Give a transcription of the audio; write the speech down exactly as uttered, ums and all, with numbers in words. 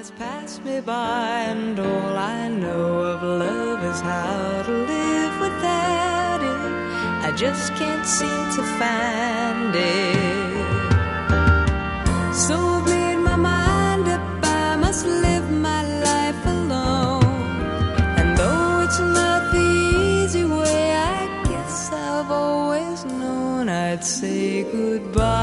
has passed me by, and all I know of love is how to live without it. I just can't seem to find it. So I've made my mind up, I must live my life alone. And though it's not the easy way, I guess I've always known I'd say goodbye